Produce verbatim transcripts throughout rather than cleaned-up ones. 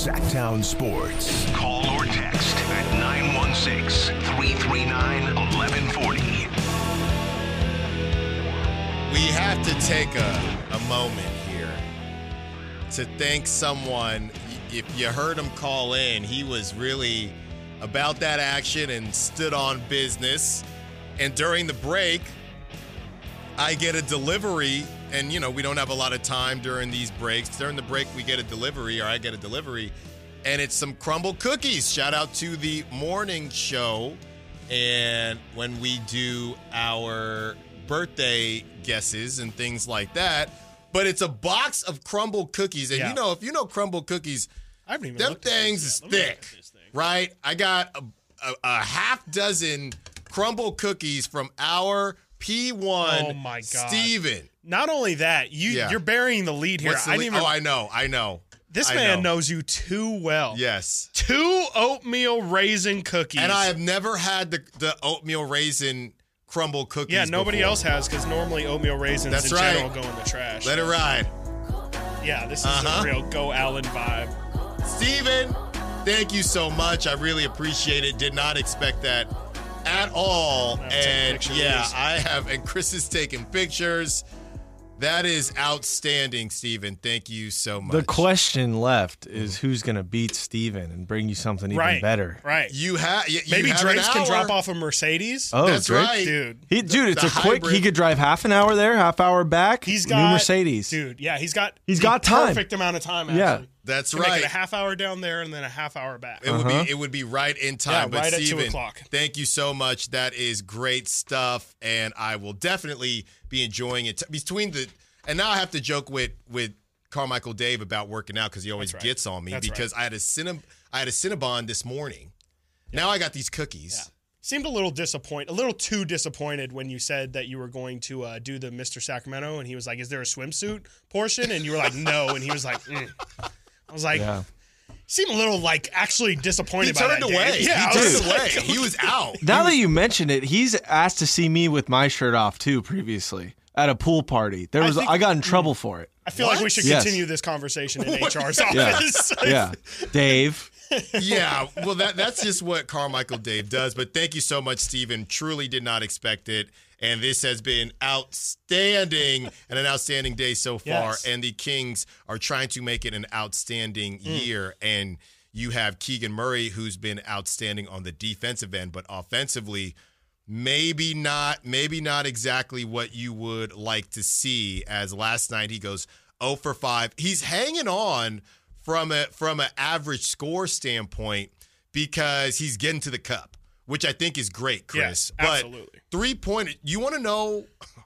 Sacktown Sports. Call or text at nine one six, three three nine, one one four zero. We have to take a, a moment here to thank someone. If you heard him call in, he was really about that action and stood on business. And during the break, I get a delivery, and, you know, we don't have a lot of time during these breaks. During the break, we get a delivery, or I get a delivery, and it's some Crumble cookies. Shout out to the morning show. And when we do our birthday guesses and things like that, but it's a box of Crumble cookies. And, Yeah. you know, if you know Crumble cookies, I haven't even them looked at things this is yet. Let me look thick, at this thing. right? I got a, a, a half dozen Crumble cookies from our P one Oh, my God. Steven. Not only that, you, Yeah. you're burying the lead here. What's the I lead? didn't even, Oh, I know, I know. this I man know. knows you too well. Yes. Two oatmeal raisin cookies. And I have never had the, the oatmeal raisin Crumble cookies Yeah, nobody before. else has, because normally oatmeal raisins That's in right. general go in the trash. Let it ride. Yeah, this is Uh-huh. a real Go Allen vibe. Steven, thank you so much. I really appreciate it. Did not expect that at all. I'll take a And picture of yeah, these. I have, and Chris is taking pictures. That is outstanding, Steven. Thank you so much. The question left is who's going to beat Steven and bring you something even Right. better. Right. You have you Maybe have Drake's an can hour. drop off a Mercedes. Oh, That's Drake? right, Dude. He, dude, it's The a quick. He hybrid. could drive half an hour there, half hour back. He's New got Mercedes. Dude, yeah, he's got He's the got time. Perfect amount of time, actually. Yeah. That's Can make right. it a half hour down there and then a half hour back. It would Uh-huh. be it would be right in time. Yeah, but right at two Steven, o'clock. thank you so much. That is great stuff, and I will definitely be enjoying it. Between the and now I have to joke with with Carmichael Dave about working out because he always That's right. gets on me That's because I had a Cinnab- I had a Cinnabon this morning. Now I got these cookies. Yeah. Seemed a little disappointed, a little too disappointed when you said that you were going to uh, do the Mister Sacramento, and he was like, "Is there a swimsuit portion?" And you were like, "No," and he was like, mm. "I was like." Yeah. Seemed a little like actually disappointed. He by turned that, away. Dave. Yeah, I he was turned like, away. He was out. Now that you mention it, he's asked to see me with my shirt off too previously at a pool party. There I was I, think- got in trouble for it. I feel like we What? should Yes. continue this conversation in What? H R's Yeah. office. Yeah. Dave. Yeah, well, that that's just what Carmichael Dave does. But thank you so much, Steven. Truly did not expect it. And this has been outstanding and an outstanding day so far. Yes. And the Kings are trying to make it an outstanding year. And you have Keegan Murray, who's been outstanding on the defensive end, but offensively, maybe not, maybe not exactly what you would like to see. As last night he goes oh for five. He's hanging on from a from an average score standpoint because he's getting to the cup, which I think is great, Chris. Yes, absolutely. But three point, you want to know?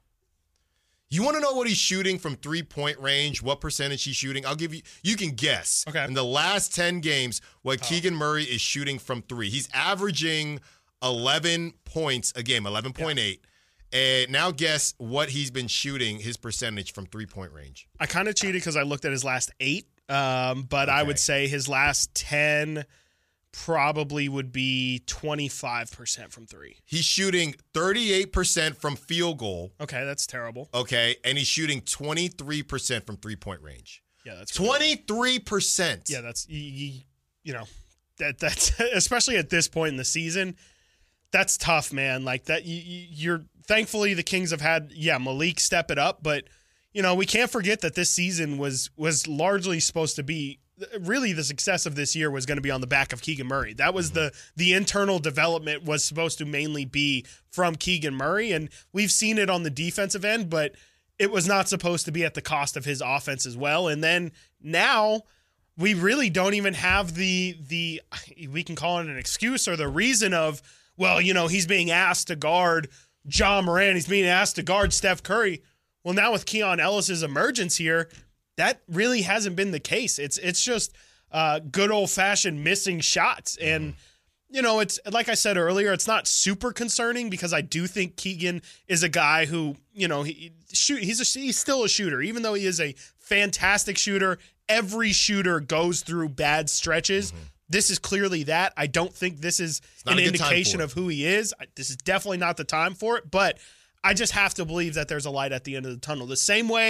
You want to know what he's shooting from three-point range, what percentage he's shooting? I'll give you, you can guess. Okay. In the last ten games, what Keegan Murray is shooting from three. He's averaging eleven points a game, eleven point eight. And now guess what he's been shooting, his percentage from three-point range. I kind of cheated because I looked at his last eight, um, but I Okay. would say his last ten probably would be twenty-five percent from three. He's shooting thirty-eight percent from field goal, Okay, that's terrible. okay? And he's shooting twenty-three percent from three-point range. Yeah, that's twenty-three percent. Yeah, that's you, you, you know that that's especially at this point in the season, that's tough, man. Like that, you, you- you're thankfully the Kings have had yeah Malik step it up, but you know we can't forget that this season was was largely supposed to be really the success of this year was going to be on the back of Keegan Murray. That was the the internal development was supposed to mainly be from Keegan Murray, and we've seen it on the defensive end, but it was not supposed to be at the cost of his offense as well. And then now we really don't even have the the we can call it an excuse or the reason of, well, you know, he's being asked to guard John Moran, he's being asked to guard Steph Curry. Well, now with Keon Ellis's emergence here, that really hasn't been the case. It's it's just uh, good old fashioned missing shots. And, you know, it's like I said earlier, it's not super concerning because I do think Keegan is a guy who, you know, he shoot. He's a, he's still a shooter, even though he is a fantastic shooter. Every shooter goes through bad stretches. Mm-hmm. This is clearly that. I don't think this is not an a good time indication for it. of who he is. I- This is definitely not the time for it, but I just have to believe that there's a light at the end of the tunnel. The same way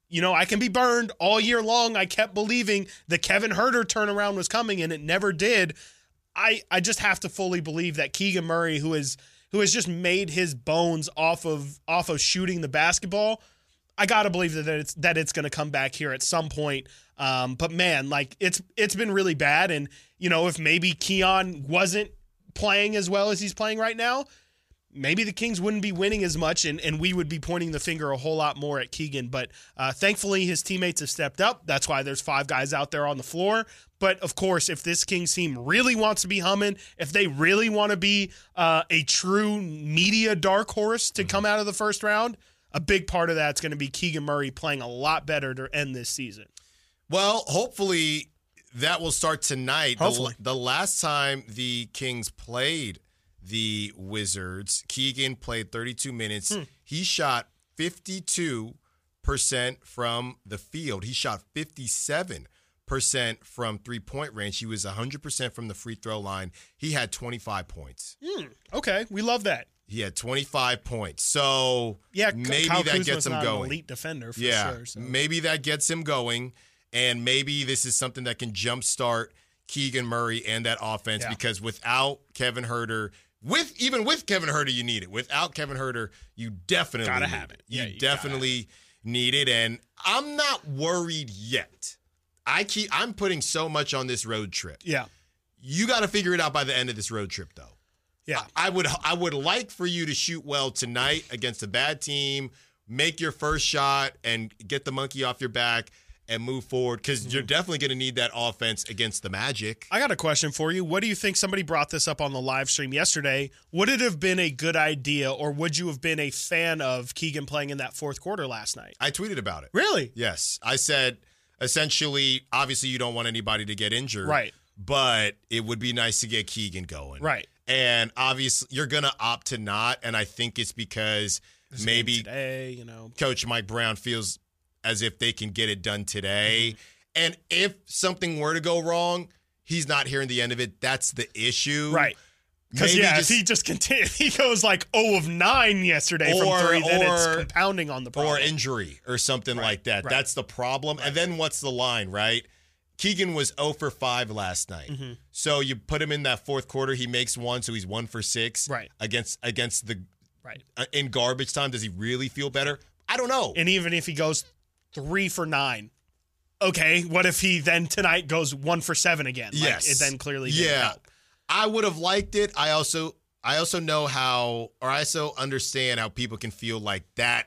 you know, I can be burned all year long. I kept believing the Kevin Huerter turnaround was coming, and it never did. I, I just have to fully believe that Keegan Murray, who is who has just made his bones off of off of shooting the basketball, I gotta believe that it's that it's gonna come back here at some point. Um, but man, like it's it's been really bad, and you know, if maybe Keon wasn't playing as well as he's playing right now, maybe the Kings wouldn't be winning as much, and, and we would be pointing the finger a whole lot more at Keegan. But uh, thankfully, his teammates have stepped up. That's why there's five guys out there on the floor. But, of course, if this Kings team really wants to be humming, if they really want to be uh, a true media dark horse to come out of the first round, a big part of that's going to be Keegan Murray playing a lot better to end this season. Well, hopefully that will start tonight. Hopefully. The, the last time the Kings played the Wizards, Keegan played thirty-two minutes. Hmm. He shot fifty-two percent from the field. He shot fifty-seven percent from three-point range. He was one hundred percent from the free throw line. He had twenty-five points. Hmm. Okay, we love that. He had twenty-five points. So yeah, maybe Kyle that Kuzma's gets him not going. An elite defender for yeah, sure. So. Maybe that gets him going, and maybe this is something that can jumpstart Keegan Murray and that offense, yeah. because without Kevin Huerter, with even with Kevin Huerter, you need it. Without Kevin Huerter, you definitely gotta need have it. You, Yeah, you definitely need it, and I'm not worried yet. I keep I'm putting so much on this road trip. Yeah, you got to figure it out by the end of this road trip, though. Yeah, I would I would like for you to shoot well tonight against a bad team, make your first shot, and get the monkey off your back and move forward, because mm-hmm. you're definitely going to need that offense against the Magic. I got a question for you. What do you think? Somebody brought this up on the live stream yesterday. Would it have been a good idea, or would you have been a fan of Keegan playing in that fourth quarter last night? I tweeted about it. Really? Yes. I said, essentially, obviously you don't want anybody to get injured. Right. But it would be nice to get Keegan going. Right. And obviously you're going to opt to not, and I think it's because this maybe today, you know, Coach Mike Brown feels as if they can get it done today. Mm-hmm. And if something were to go wrong, he's not hearing the end of it. That's the issue. Right. Because, yeah, just, if he just continues, he goes like zero of nine yesterday or, from three, then or, it's compounding on the problem. Or injury or something right. like that. Right. That's the problem. Right. And then what's the line, right? Keegan was zero for five last night. Mm-hmm. So you put him in that fourth quarter, he makes one, so he's one for six. Right. Against, against the right. Uh, in garbage time. Does he really feel better? I don't know. And even if he goes three for nine. Okay, what if he then tonight goes one for seven again? Like, yes. It then clearly didn't yeah. help. I would have liked it. I also I also know how, or I also understand how people can feel like that,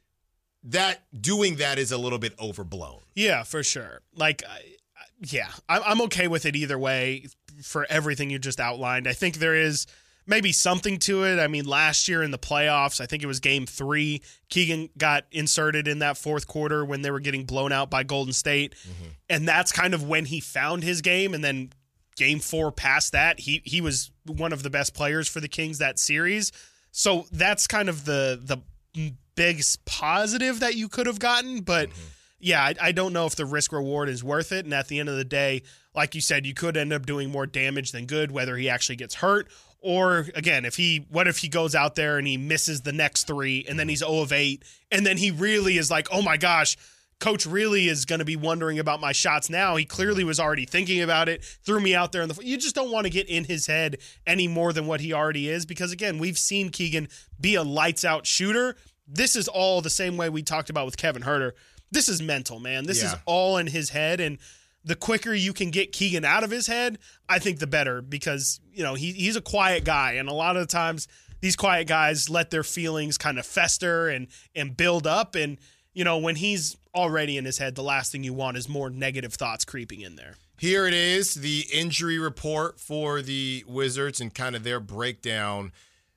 that doing that is a little bit overblown. Yeah, for sure. Like, yeah, I'm okay with it either way for everything you just outlined. I think there is maybe something to it. I mean, last year in the playoffs, I think it was game three, Keegan got inserted in that fourth quarter when they were getting blown out by Golden State. Mm-hmm. And that's kind of when he found his game. And then game four past that, he he was one of the best players for the Kings that series. So that's kind of the the biggest positive that you could have gotten. But mm-hmm. yeah, I, I don't know if the risk reward is worth it. And at the end of the day, like you said, you could end up doing more damage than good, whether he actually gets hurt. Or, again, if he, what if he goes out there and he misses the next three and then he's zero of eight and then he really is like, oh my gosh, coach really is going to be wondering about my shots now. He clearly was already thinking about it, threw me out there in the, you just don't want to get in his head any more than what he already is, because again, we've seen Keegan be a lights out shooter. This is all the same way we talked about with Kevin Huerter. This is mental, man. This yeah. is all in his head, and the quicker you can get Keegan out of his head, I think the better, because, you know, he he's a quiet guy, and a lot of the times these quiet guys let their feelings kind of fester and and build up, and, you know, when he's already in his head, the last thing you want is more negative thoughts creeping in there. Here it is, the injury report for the Wizards and kind of their breakdown.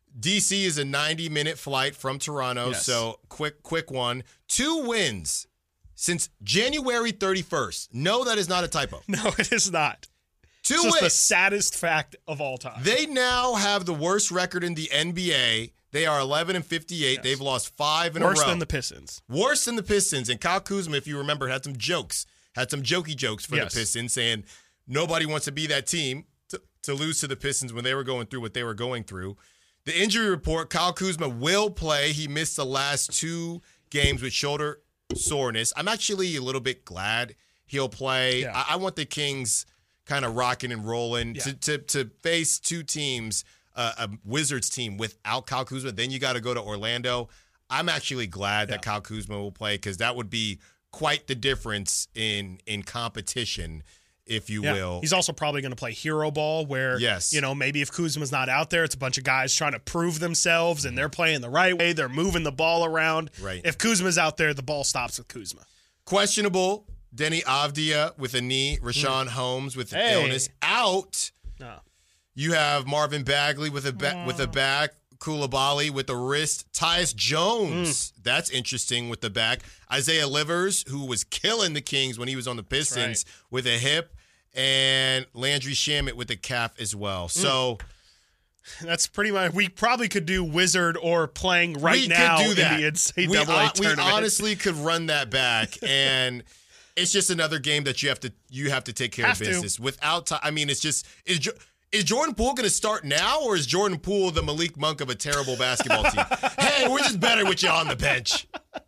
D C is a ninety-minute flight from Toronto, yes. so quick quick one. Two wins since January thirty-first. No, that is not a typo. No, it is not. Two it's wins. Just the saddest fact of all time. They now have the worst record in the N B A. They are eleven and fifty-eight. Yes. They've lost five in Worse a row. Worse than the Pistons. Worse than the Pistons. And Kyle Kuzma, if you remember, had some jokes, had some jokey jokes for yes. the Pistons, saying nobody wants to be that team to, to lose to the Pistons when they were going through what they were going through. The injury report, Kyle Kuzma will play. He missed the last two games with shoulder soreness. I'm actually a little bit glad he'll play. Yeah. I, I want the Kings kind of rocking and rolling Yeah. to, to to face two teams, uh, a Wizards team without Kyle Kuzma. Then you got to go to Orlando. I'm actually glad Yeah. that Kyle Kuzma will play because that would be quite the difference in in competition, if you Yeah. will. He's also probably going to play hero ball where, Yes. you know, maybe if Kuzma's not out there, it's a bunch of guys trying to prove themselves and they're playing the right way. They're moving the ball around. Right. If Kuzma's out there, the ball stops with Kuzma. Questionable, Denny Avdia with a knee, Rashawn Holmes with an Hey. illness out. No. You have Marvin Bagley with a ba- with a back, Koulibaly with a wrist, Tyus Jones. Mm. That's interesting with the back. Isaiah Livers, who was killing the Kings when he was on the Pistons, right. with a hip, and Landry Shamet with a calf as well. So That's pretty much. We probably could do Wizard or playing right we now could do that. in the N C double A we, uh, we tournament. honestly could run that back, and it's just another game that you have to you have to take care Have of to. business without. T- I mean, it's just is. Jo- Is Jordan Poole going to start now, or is Jordan Poole the Malik Monk of a terrible basketball team? Hey, we're just better with you on the bench.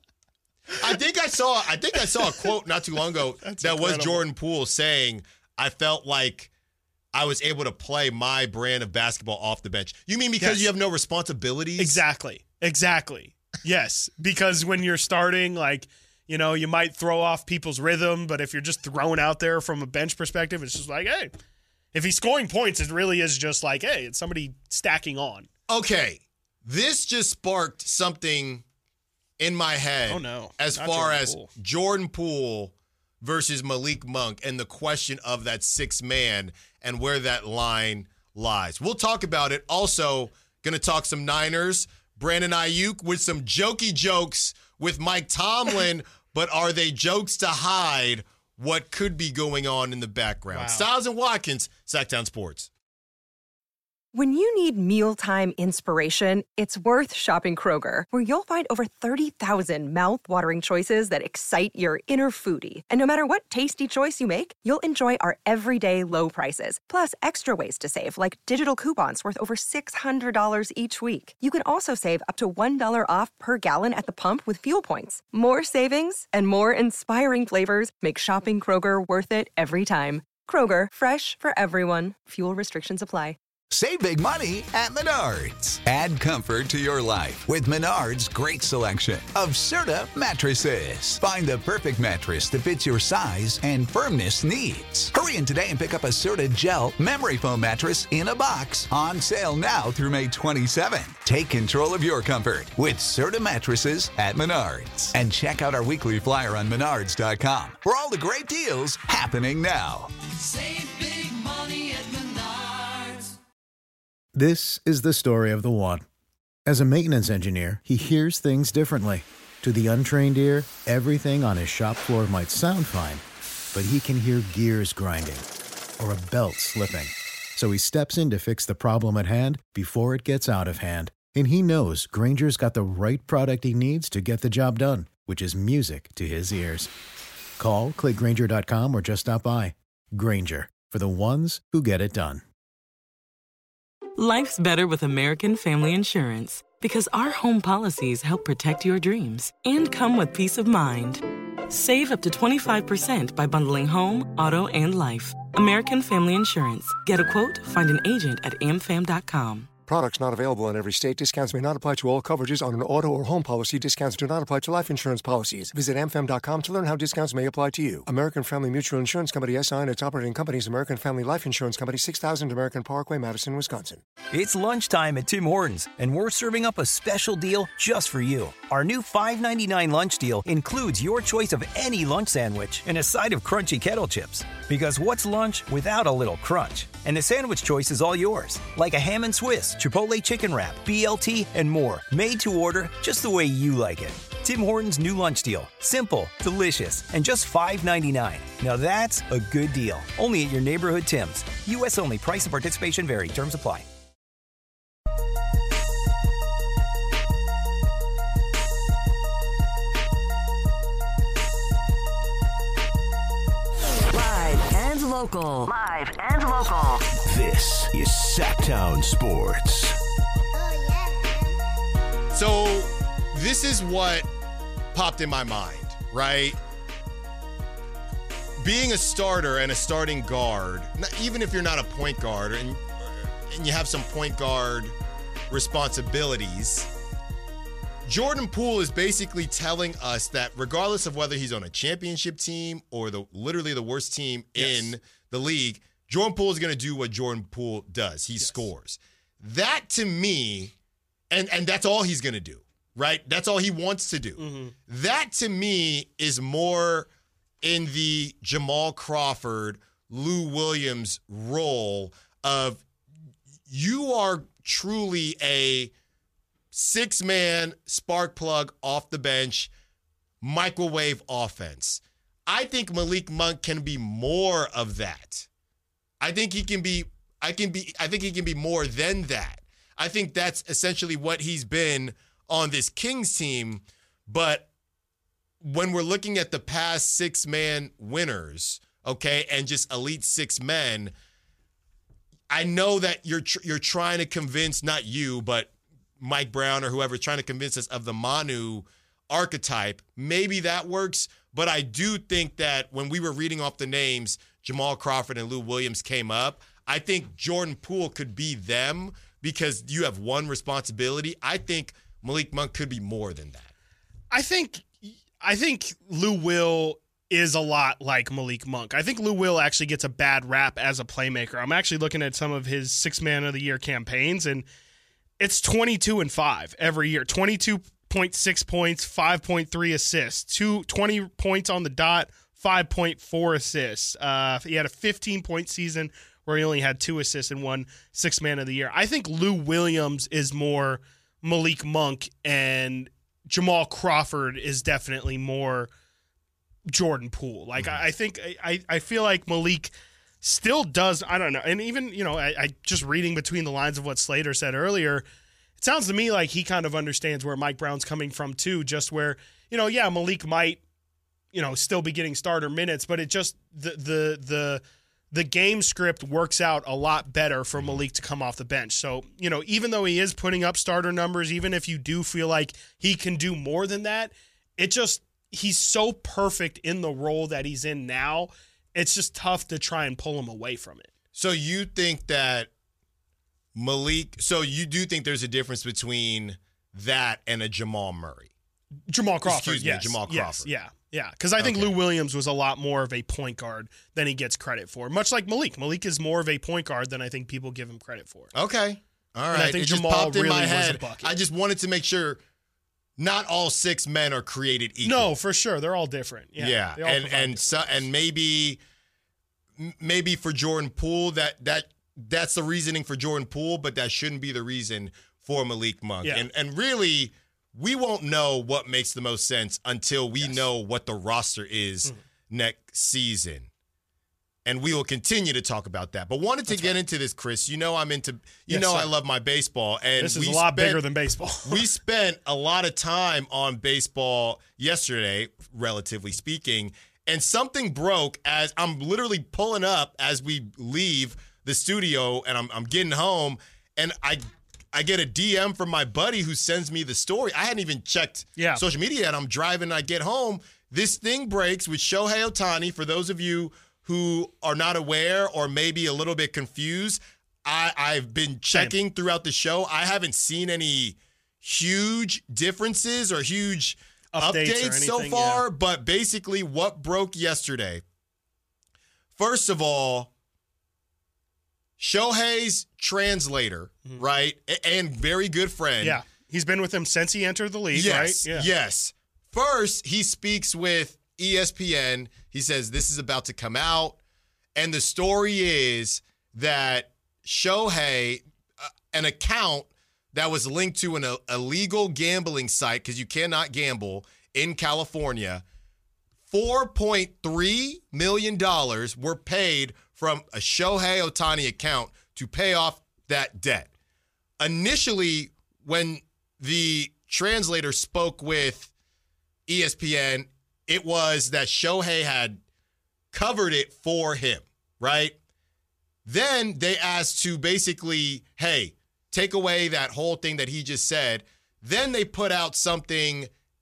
I think I saw. I think I saw a quote not too long ago That's that was incredible. Jordan Poole saying, "I felt like I was able to play my brand of basketball off the bench." You mean because Yes. you have no responsibilities? Exactly. Exactly. Yes. Because when you're starting, like, you know, you might throw off people's rhythm, but if you're just thrown out there from a bench perspective, it's just like, hey, if he's scoring points, it really is just like, hey, it's somebody stacking on. Okay, this just sparked something in my head. Oh, no. As Not far Jordan as Poole. Jordan Poole versus Malik Monk and the question of that sixth man and where that line lies. We'll talk about it. Also, going to talk some Niners. Brandon Ayuk with some jokey jokes with Mike Tomlin, but are they jokes to hide what could be going on in the background? Wow. Styles and Watkins, Sacktown Sports. When you need mealtime inspiration, it's worth shopping Kroger, where you'll find over thirty thousand mouthwatering choices that excite your inner foodie. And no matter what tasty choice you make, you'll enjoy our everyday low prices, plus extra ways to save, like digital coupons worth over six hundred dollars each week. You can also save up to one dollar off per gallon at the pump with fuel points. More savings and more inspiring flavors make shopping Kroger worth it every time. Kroger, fresh for everyone. Fuel restrictions apply. Save big money at Menards. Add comfort to your life with Menards' great selection of Serta mattresses. Find the perfect mattress that fits your size and firmness needs. Hurry in today and pick up a Serta Gel memory foam mattress in a box. On sale now through May twenty-seventh. Take control of your comfort with Serta mattresses at Menards. And check out our weekly flyer on menards dot com for all the great deals happening now. Save big money at Menards. This is the story of the one. As a maintenance engineer, he hears things differently. To the untrained ear, everything on his shop floor might sound fine, but he can hear gears grinding or a belt slipping. So he steps in to fix the problem at hand before it gets out of hand. And he knows Grainger's got the right product he needs to get the job done, which is music to his ears. Call, click Grainger dot com, or just stop by. Grainger, for the ones who get it done. Life's better with American Family Insurance because our home policies help protect your dreams and come with peace of mind. Save up to twenty-five percent by bundling home, auto, and life. American Family Insurance. Get a quote, find an agent at a m fam dot com. Products not available in every state. Discounts may not apply to all coverages on an auto or home policy. Discounts do not apply to life insurance policies. Visit a m fam dot com to learn how discounts may apply to you. American Family Mutual Insurance Company, S I and its operating companies, American Family Life Insurance Company, six thousand American Parkway, Madison, Wisconsin. It's lunchtime at Tim Hortons, and we're serving up a special deal just for you. Our new five ninety-nine lunch deal includes your choice of any lunch sandwich and a side of crunchy kettle chips. Because what's lunch without a little crunch? And the sandwich choice is all yours, like a ham and Swiss, Chipotle chicken wrap, B L T, and more. Made to order just the way you like it. Tim Hortons' new lunch deal. Simple, delicious, and just five ninety-nine. Now that's a good deal. Only at your neighborhood Tim's. U S only. Price and participation vary. Terms apply. Live and local. Live and local. This is Sacktown Sports. So this is what popped in my mind. right? Being a starter and a starting guard, even if you're not a point guard and, and you have some point guard responsibilities, Jordan Poole is basically telling us that regardless of whether he's on a championship team or the literally the worst team yes. in the league, Jordan Poole is going to do what Jordan Poole does. He yes. scores. That to me, and, and that's all he's going to do, right? That's all he wants to do. Mm-hmm. That to me is more in the Jamal Crawford, Lou Williams role of you are truly a six-man spark plug off the bench, microwave offense. I think Malik Monk can be more of that. I think he can be I can be I think he can be more than that. I think that's essentially what he's been on this Kings team, but when we're looking at the past six-man winners, okay, and just elite six men, I know that you're tr- you're trying to convince, not you, but Mike Brown or whoever, trying to convince us of the Manu archetype. Maybe that works, but I do think that when we were reading off the names, Jamal Crawford and Lou Williams came up, I think Jordan Poole could be them because you have one responsibility. I think Malik Monk could be more than that. I think... I think Lou Will is a lot like Malik Monk. I think Lou Will actually gets a bad rap as a playmaker. I'm actually looking at some of his six-man of the year campaigns, and it's twenty-two and five every year. twenty-two point six points, five point three assists, two, twenty points on the dot, five point four assists. Uh, he had a fifteen-point season where he only had two assists and one six-man of the year. I think Lou Williams is more Malik Monk, and Jamal Crawford is definitely more Jordan Poole. Like, mm-hmm. I, I think, I, I feel like Malik still does, I don't know, and even, you know, I, I just reading between the lines of what Slater said earlier, it sounds to me like he kind of understands where Mike Brown's coming from too, just where, you know, yeah, Malik might, you know, still be getting starter minutes, but it just, the, the, the, the game script works out a lot better for Malik to come off the bench. So, you know, even though he is putting up starter numbers, even if you do feel like he can do more than that, it just, he's so perfect in the role that he's in now. It's just tough to try and pull him away from it. So you think that Malik, so you do think there's a difference between that and a Jamal Murray? Jamal Crawford, Excuse me, yes. Jamal Crawford. Yes, yeah. Yeah, because I think okay. Lou Williams was a lot more of a point guard than he gets credit for. Much like Malik. Malik is more of a point guard than I think people give him credit for. Okay. All right. And I think it Jamal just popped really in my was head. a bucket. I just wanted to make sure not all six men are created equal. No, for sure. They're all different. Yeah. Yeah. All and and so, and maybe maybe for Jordan Poole, that that that's the reasoning for Jordan Poole, but that shouldn't be the reason for Malik Monk. Yeah. And and really, we won't know what makes the most sense until we yes. know what the roster is mm-hmm. next season. And we will continue to talk about that. But wanted to That's get right. into this, Chris. You know I'm into, you yes, sir. know I love my baseball. And this is we a lot spent, bigger than baseball. we spent a lot of time on baseball yesterday, relatively speaking, and something broke as I'm literally pulling up as we leave the studio and I'm, I'm getting home, and I I get a D M from my buddy who sends me the story. I hadn't even checked yeah. social media yet. I'm driving, I get home. This thing breaks with Shohei Ohtani. For those of you who are not aware or maybe a little bit confused, I, I've been checking Same. throughout the show. I haven't seen any huge differences or huge updates, updates or anything, so far, yeah. but basically what broke yesterday. First of all, Shohei's translator, mm-hmm. right, and very good friend. Yeah, he's been with him since he entered the league, yes, right? Yeah. Yes. First, he speaks with E S P N. He says this is about to come out, and the story is that Shohei, uh, an account that was linked to an uh, illegal gambling site, because you cannot gamble in California, four point three million dollars were paid from a Shohei Ohtani account to pay off that debt. Initially, when the translator spoke with E S P N, it was that Shohei had covered it for him, right? Then they asked to basically, hey, take away that whole thing that he just said. Then they put out something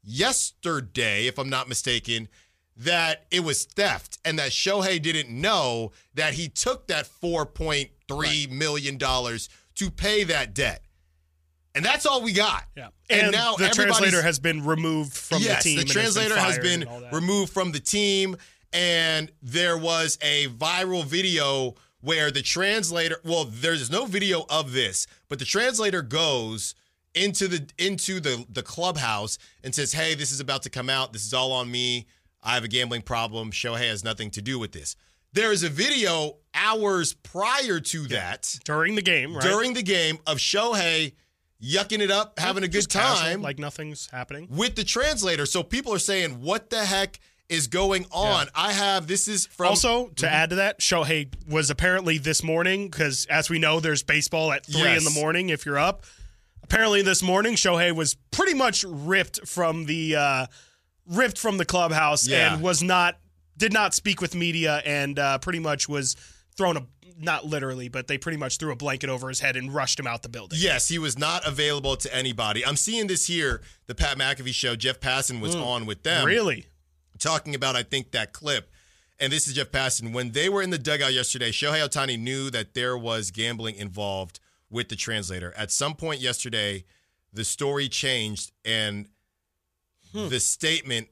yesterday, if I'm not mistaken, that it was theft and that Shohei didn't know that he took that four point three right. million dollars to pay that debt. And that's all we got. Yeah. And, and now the translator has been removed from yes, the team. Yes, the translator has been, has been removed from the team. And there was a viral video where the translator, well, there's no video of this, but the translator goes into the into the, the clubhouse and says, hey, this is about to come out. This is all on me. I have a gambling problem. Shohei has nothing to do with this. There is a video hours prior to that. During the game, right? During the game of Shohei yucking it up, having a good Just casual, time. like nothing's happening. With the translator. So people are saying, what the heck is going on? Yeah. I have, this is from. Also, to mm-hmm. add to that, Shohei was apparently this morning, because as we know, there's baseball at three yes. in the morning if you're up. Apparently this morning, Shohei was pretty much ripped from the uh, ripped from the clubhouse yeah. and was not, did not speak with media and uh, pretty much was thrown a, not literally, but they pretty much threw a blanket over his head and rushed him out the building. Yes, he was not available to anybody. I'm seeing this here, the Pat McAfee show. Jeff Passan was mm. on with them. Really? Talking about, I think, that clip. And this is Jeff Passan. When they were in the dugout yesterday, Shohei Ohtani knew that there was gambling involved with the translator. At some point yesterday, the story changed, and hmm. the statement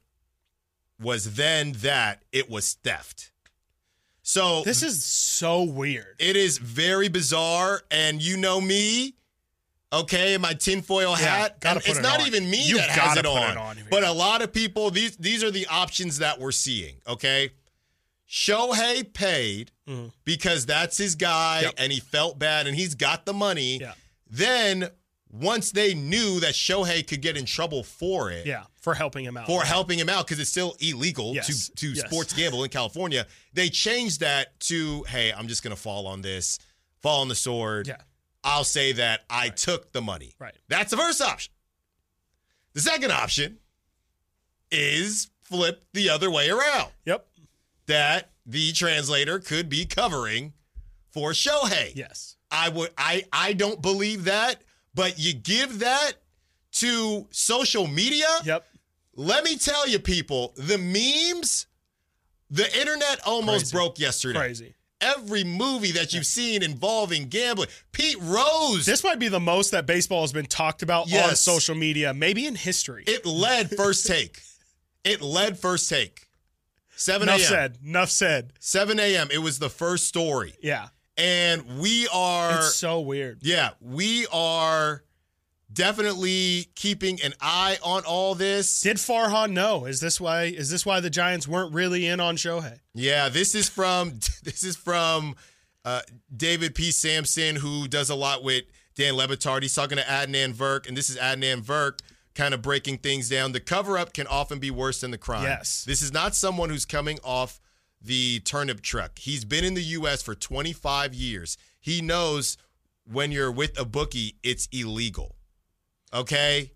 was then that it was theft. So this is so weird. It is very bizarre, and you know me, okay, my tinfoil yeah, hat. Gotta and put it's it not on. even me You've that has it on. it on. But a lot of people, these these are the options that we're seeing, okay? Shohei paid mm-hmm. because that's his guy, yep. and he felt bad, and he's got the money. Yeah. Then once they knew that Shohei could get in trouble for it. Yeah, for helping him out. For right. helping him out, because it's still illegal yes. to, to yes. sports gamble in California. They changed that to, hey, I'm just going to fall on this, fall on the sword. Yeah. I'll say that I right. took the money. Right. That's the first option. The second option is flip the other way around. Yep. That the translator could be covering for Shohei. Yes. I would I I don't believe that, but you give that to social media. Yep. Let me tell you, people, the memes, the internet almost Crazy. broke yesterday. Crazy. Every movie that you've seen involving gambling. Pete Rose. This might be the most that baseball has been talked about yes. on social media, maybe in history. It led First Take. It led First Take. seven a.m. Enough said. Enough said. seven a.m. It was the first story. Yeah. And we are. It's so weird. Yeah. We are definitely keeping an eye on all this. Did Farhan know? Is this why is this why the Giants weren't really in on Shohei? Yeah, this is from this is from uh, David P. Sampson, who does a lot with Dan Le Batard. He's talking to Adnan Virk, and this is Adnan Virk kind of breaking things down. The cover-up can often be worse than the crime. Yes. This is not someone who's coming off the turnip truck. He's been in the U S for twenty-five years. He knows when you're with a bookie, it's illegal. Okay?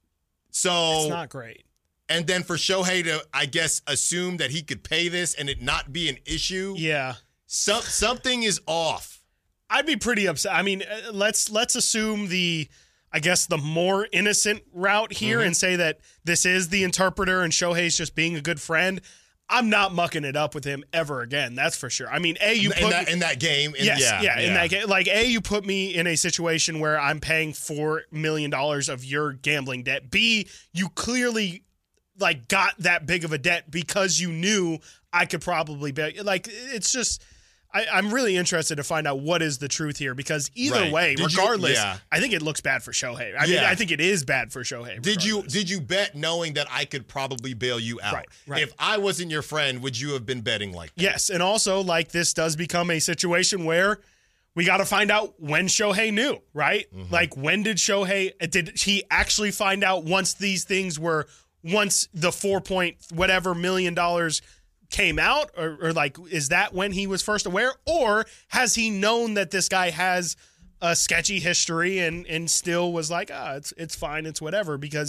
So it's not great. And then for Shohei to, I guess, assume that he could pay this and it not be an issue. Yeah. Some, something is off. I'd be pretty upset. I mean, let's let's assume the, I guess, the more innocent route here mm-hmm. and say that this is the interpreter and Shohei's just being a good friend. I'm not mucking it up with him ever again. That's for sure. I mean, A, you in put that, in that game. In, yes, yeah, yeah, yeah, in that game. Like, A, you put me in a situation where I'm paying four million dollars of your gambling debt. B, you clearly, like, got that big of a debt because you knew I could probably be. Like, it's just, I, I'm really interested to find out what is the truth here, because either right. way, did regardless, you, yeah. I think it looks bad for Shohei. I yeah. mean, I think it is bad for Shohei. Did you regardless. did you bet knowing that I could probably bail you out? Right, right. If I wasn't your friend, would you have been betting like that? Yes, and also, like, this does become a situation where we got to find out when Shohei knew, right? Mm-hmm. Like, when did Shohei, did he actually find out once these things were, once the four point whatever million dollars came out, or, or like, is that when he was first aware, or has he known that this guy has a sketchy history and and still was like, ah, it's it's fine, it's whatever? Because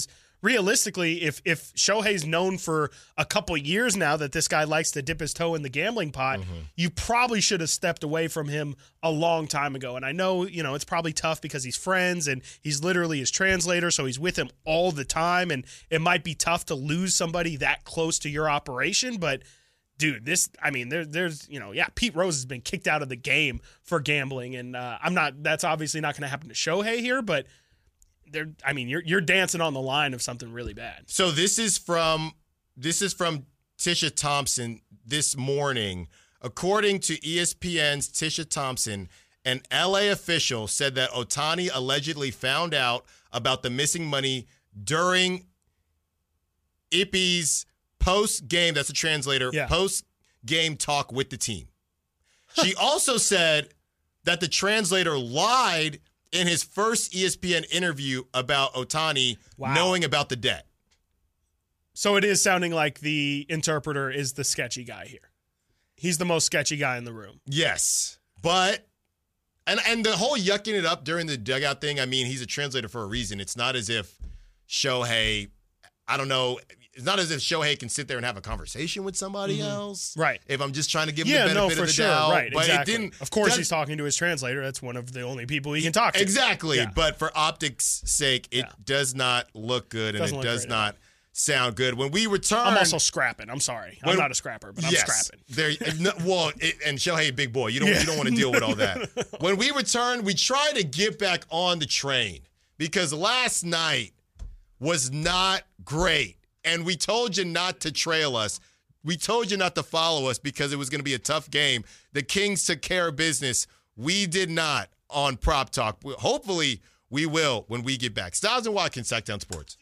realistically, if if Shohei's known for a couple years now that this guy likes to dip his toe in the gambling pot, mm-hmm. you probably should have stepped away from him a long time ago. And I know, you know, it's probably tough because he's friends and he's literally his translator, so he's with him all the time, and it might be tough to lose somebody that close to your operation, but dude, this, I mean, there, there's, you know, yeah, Pete Rose has been kicked out of the game for gambling, and uh, I'm not, that's obviously not going to happen to Shohei here, but they're, I mean, you're you're dancing on the line of something really bad. So this is from, this is from Tisha Thompson this morning. According to E S P N's Tisha Thompson, an L A official said that Ohtani allegedly found out about the missing money during Ippy's post-game, that's a translator, yeah. post-game talk with the team. She also said that the translator lied in his first E S P N interview about Ohtani wow. knowing about the debt. So it is sounding like the interpreter is the sketchy guy here. He's the most sketchy guy in the room. Yes, but, and, and the whole yucking it up during the dugout thing, I mean, he's a translator for a reason. It's not as if Shohei, I don't know, it's not as if Shohei can sit there and have a conversation with somebody mm-hmm. else. Right. If I'm just trying to give him yeah, the benefit no, for of the sure. doubt. Right, but exactly. It didn't, of course that, he's talking to his translator. That's one of the only people he can talk to. Exactly. Yeah. But for optics' sake, it yeah. does not look good, and Doesn't it does great, not sound good. When we return... I'm also scrapping. I'm sorry. I'm when, not a scrapper, but I'm yes, scrapping. There, no, well, it, and Shohei, big boy. You don't, yeah. you don't want to deal with all that. When we return, we try to get back on the train because last night was not great. And we told you not to trail us. We told you not to follow us because it was going to be a tough game. The Kings took care of business. We did not on Prop Talk. Hopefully, we will when we get back. Styles and Watkins, Sacktown Sports.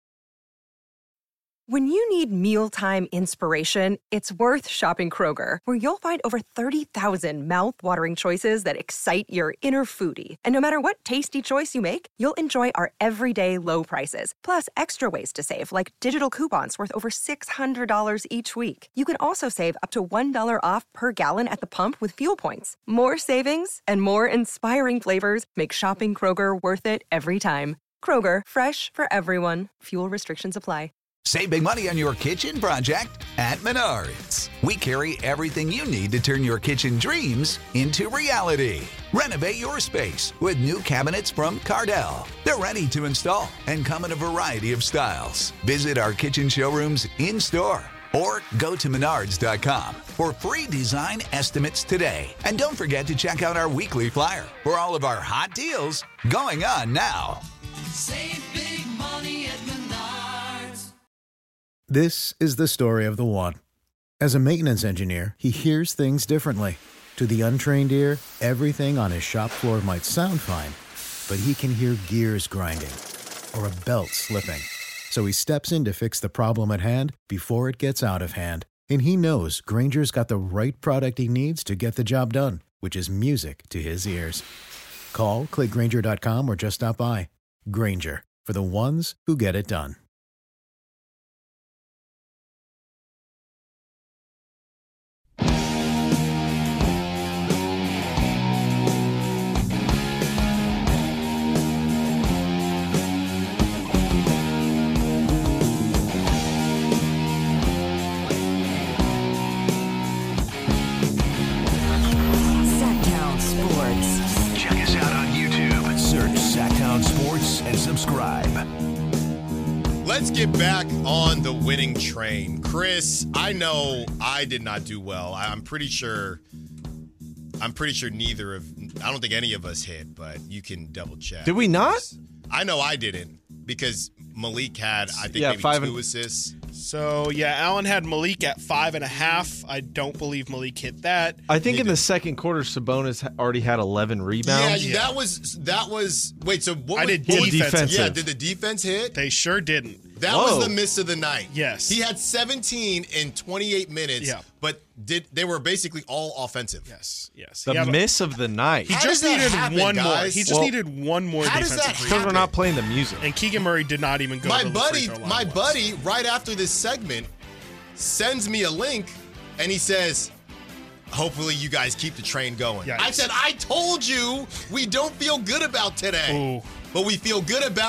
When you need mealtime inspiration, it's worth shopping Kroger, where you'll find over thirty thousand mouth-watering choices that excite your inner foodie. And no matter what tasty choice you make, you'll enjoy our everyday low prices, plus extra ways to save, like digital coupons worth over six hundred dollars each week. You can also save up to one dollar off per gallon at the pump with fuel points. More savings and more inspiring flavors make shopping Kroger worth it every time. Kroger, fresh for everyone. Fuel restrictions apply. Save big money on your kitchen project at Menards. We carry everything you need to turn your kitchen dreams into reality. Renovate your space with new cabinets from Cardell. They're ready to install and come in a variety of styles. Visit our kitchen showrooms in-store or go to menards dot com for free design estimates today. And don't forget to check out our weekly flyer for all of our hot deals going on now. Save big money at Menards. This is the story of the one. As a maintenance engineer, he hears things differently. To the untrained ear, everything on his shop floor might sound fine, but he can hear gears grinding or a belt slipping. So he steps in to fix the problem at hand before it gets out of hand. And he knows Grainger's got the right product he needs to get the job done, which is music to his ears. Call, click Grainger dot com, or just stop by. Grainger, for the ones who get it done. And subscribe. Let's get back on the winning train. Chris, I know I did not do well. I'm pretty sure I'm pretty sure neither of I don't think any of us hit, but you can double check. Did we not? I know I didn't because Malik had I think yeah, maybe five two and- assists. So, yeah, Allen had Malik at five and a half. I don't believe Malik hit that. I think in the second quarter, Sabonis already had eleven rebounds. Yeah, yeah. that was that was. Wait, so what? I was, did what defensive. Was, yeah, did the defense hit? They sure didn't. That Whoa. was the miss of the night. Yes, he had seventeen in twenty-eight minutes. Yeah. but did they were basically all offensive. Yes, yes. The yeah, miss of the night. He How just does that needed happen, one guys? more. He just Well, needed one more how does defensive that rebound. Because we're not playing the music. And Keegan Murray did not even go. My to the buddy, free throw line my once. buddy, right after this segment, sends me a link, and he says, "Hopefully, you guys keep the train going." Yikes. I said, "I told you we don't feel good about today, Ooh. but we feel good about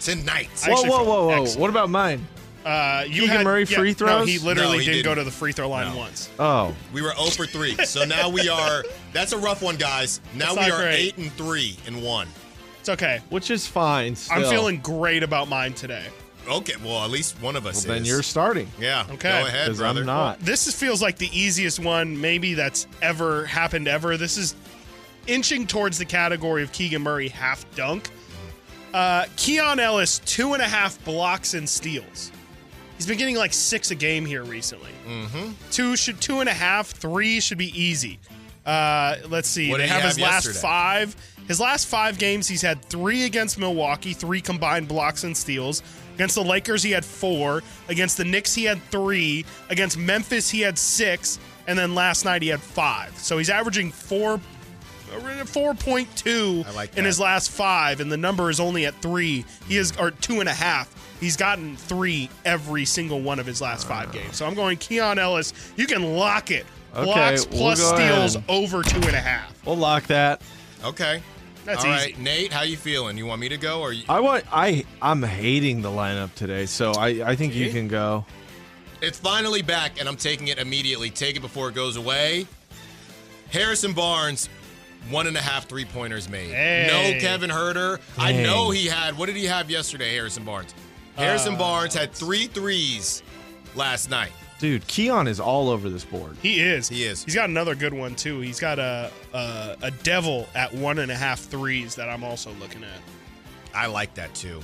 Tonight. Whoa, Actually, whoa, whoa, whoa. excellent. What about mine? Uh, you Keegan had Murray yeah, free No, throws? he literally No, he didn't, didn't. go to the free throw line No. once. Oh. We were zero for three. So now we are, that's a rough one, guys. Now That's we not are great. eight and three and one. It's okay. Which is fine. Still. I'm feeling great about mine today. Okay, well, at least one of us Well, is. then you're starting. Yeah, Okay. go ahead, 'Cause brother. I'm not. This is, feels like the easiest one maybe that's ever happened ever. This is inching towards the category of Keegan Murray half dunk. Uh, Keon Ellis, two and a half blocks and steals. He's been getting like six a game here recently. Mm-hmm. Two should two and a half, three should be easy. Uh, let's see. What they did he have his have last yesterday? five. His last five games, he's had three against Milwaukee, three combined blocks and steals. Against the Lakers, he had four. Against the Knicks, he had three. Against Memphis, he had six. And then last night, he had five. So he's averaging four, four point two I like in that. his last five, and the number is only at three. He is or two and a half. He's gotten three every single one of his last five games. So I'm going Keon Ellis. You can lock it. Okay, Blocks we'll plus go steals ahead. over two and a half. We'll lock that. Okay. That's All easy. right, Nate, how you feeling? You want me to go or you? I want. I. I'm hating the lineup today, so I. I think you See? can go. It's finally back, and I'm taking it immediately. Take it before it goes away. Harrison Barnes, one and a half three-pointers made. Hey. No Kevin Herter. I Dang. know he had, what did he have yesterday, Harrison Barnes? Harrison Uh, Barnes had three threes last night. Dude, Keon is all over this board. He is. He is. He's got another good one too. He's got a a, a devil at one and a half threes that I'm also looking at. I like that, too.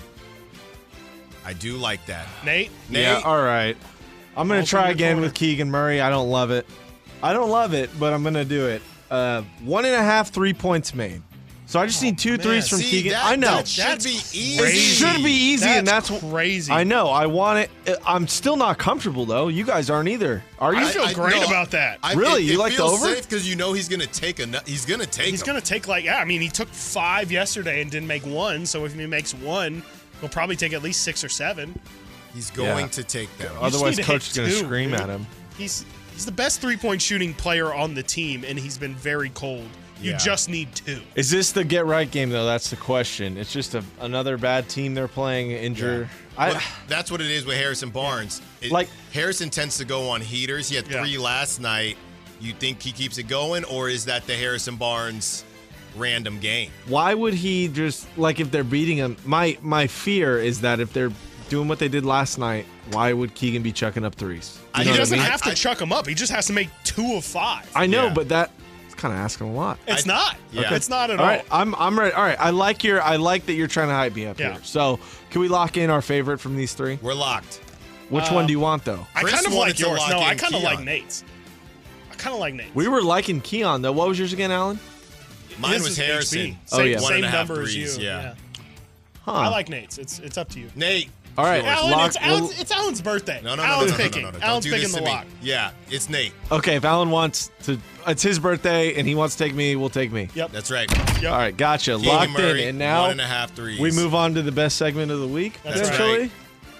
I do like that. Nate, Nate, Yeah, all right. I'm going to Also try your again corner. with Keegan Murray. I don't love it. I don't love it, but I'm going to do it. Uh, one and a half three points made. So I just need two man. threes from See, Keegan. that- I know. that should That's be easy. It should be easy, and that's That's crazy. I know. I want it. I'm still not comfortable though. You guys aren't either. Are you? I feel great no, about that. I- Really? it- You it like the feels over? safe because you know he's going to take a. nu- He's going to take. He's them. going to take like, yeah, I mean, he took five yesterday and didn't make one. So if he makes one, he'll probably take at least six or seven. He's going Yeah. to take them. You just Otherwise, need to coach hit is going to two, scream dude. at him. He's he's the best three point shooting player on the team, and he's been very cold. You Yeah. just need two. Is this the get right game though? That's the question. It's just a, another bad team they're playing. Injure. I. Well, that's what it is with Harrison Barnes. It- Like- Harrison tends to go on heaters. He had Yeah. three last night. You think he keeps it going, or is that the Harrison Barnes random game? Why would he just like if they're beating him? My my fear is that if they're doing what they did last night, why would Keegan be chucking up threes? You I- know He what I doesn't mean? have to I- chuck him up. He just has to make two of five. I know, Yeah. but that's kind of asking a lot. It's I- not. Yeah. It's not at All all. right, I'm I'm ready. All right, I like your I like that you're trying to hype me up Yeah. here. So can we lock in our favorite from these three? We're locked. Which Uh, one do you want though? I Chris kind of wanted like to yours. lock No, I in kind of like Keon. Nate's. I kind of like Nate's. We were liking Keon though. What was yours again, Alan? Mine His was is H B. Harrison. Oh, Same, yeah. One same and a half number as you. threes, yeah. Huh. I like Nate's. It's it's up to you. Nate. All right, Alan, lock- it's, Alan's, we'll- it's Alan's birthday. No, no, no, Alan's no, no, picking. no, no, no. Alan's Don't do picking this the to lock. me. Yeah, it's Nate. Okay, if Alan wants to, it's his birthday and he wants to take me. We'll take me. Yep. That's right. Yep. All right, gotcha. Keegan Locked Murray, in, and now one and a half threes. we move on to the best segment of the week. That's potentially.